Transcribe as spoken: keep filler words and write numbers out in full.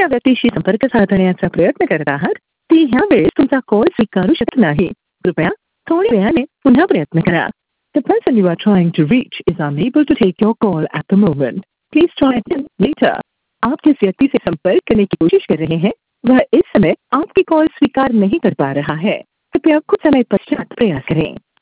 त्या व्यक्तीशी संपर्क साधण्याचा प्रयत्न करत आहात, ती ह्या वेळेस तुमचा कॉल स्वीकारू शकत नाही. कृपया थोड्या वेळाने पुन्हा प्रयत्न करा. The person you are trying to reach is unable to take your call at the moment. Please try again later. आप जिस व्यक्ति से संपर्क करने की कोशिश कर रहे हैं, वह इस समय आपकी कॉल स्वीकार नहीं कर पा रहा है. कृपया कुछ समय पश्चात प्रयास करें.